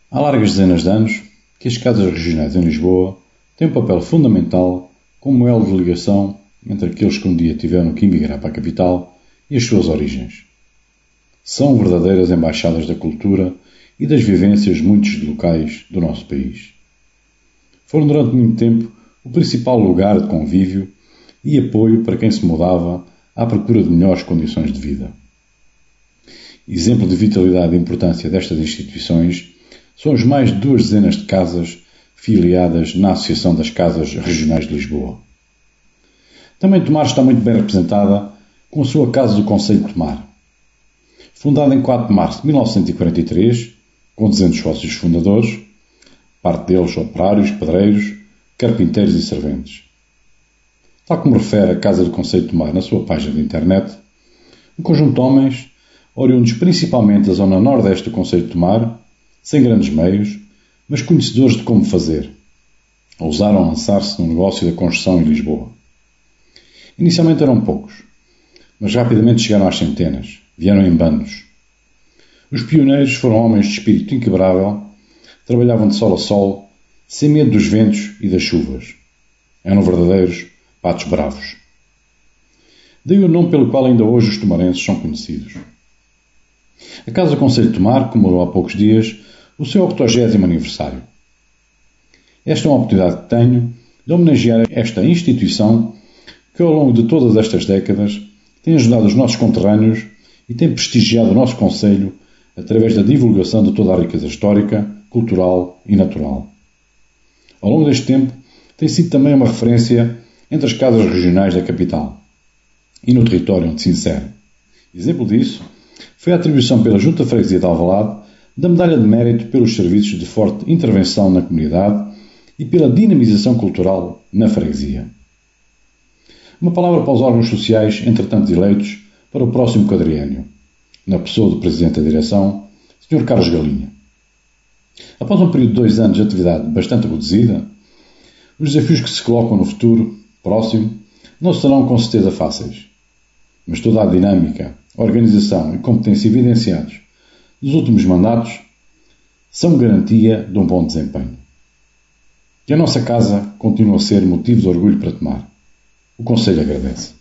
Há largas dezenas de anos que as casas regionais em Lisboa têm um papel fundamental como elo de ligação entre aqueles que um dia tiveram que emigrar para a capital e as suas origens. São verdadeiras embaixadas da cultura e das vivências de muitos locais do nosso país. Foram durante muito tempo o principal lugar de convívio e apoio para quem se mudava à procura de melhores condições de vida. Exemplo de vitalidade e importância destas instituições são as mais de 2 dezenas de casas filiadas na Associação das Casas Regionais de Lisboa. Também Tomar está muito bem representada com a sua Casa do Concelho de Tomar. Fundada em 4 de março de 1943, com 200 sócios fundadores, parte deles operários, pedreiros, carpinteiros e serventes. Tal como refere a Casa do Concelho de Tomar na sua página de internet, um conjunto de homens, oriundos principalmente da zona nordeste do Concelho de Tomar, sem grandes meios, mas conhecedores de como fazer, ousaram lançar-se no negócio da construção em Lisboa. Inicialmente eram poucos, mas rapidamente chegaram às centenas, vieram em bandos. Os pioneiros foram homens de espírito inquebrável, trabalhavam de sol a sol, sem medo dos ventos e das chuvas. Eram verdadeiros patos bravos. Daí o nome pelo qual ainda hoje os tomarenses são conhecidos. A Casa do Concelho de Tomar comemorou há poucos dias o seu 80º aniversário. Esta é uma oportunidade que tenho de homenagear esta instituição que ao longo de todas estas décadas tem ajudado os nossos conterrâneos e tem prestigiado o nosso concelho através da divulgação de toda a riqueza histórica, cultural e natural. Ao longo deste tempo tem sido também uma referência entre as casas regionais da capital e no território onde se insere. Exemplo disso foi a atribuição pela Junta de Freguesia de Alvalade da Medalha de Mérito pelos serviços de forte intervenção na comunidade e pela dinamização cultural na freguesia. Uma palavra para os órgãos sociais, entretanto eleitos, para o próximo quadriênio, na pessoa do Presidente da Direção, Sr. Carlos Galinha. Após um período de 2 anos de atividade bastante reduzida, os desafios que se colocam no futuro próximo não serão com certeza fáceis, mas toda a dinâmica, organização e competência evidenciados nos últimos mandatos são garantia de um bom desempenho. Que a nossa casa continue a ser motivo de orgulho para Tomar. O Conselho agradece.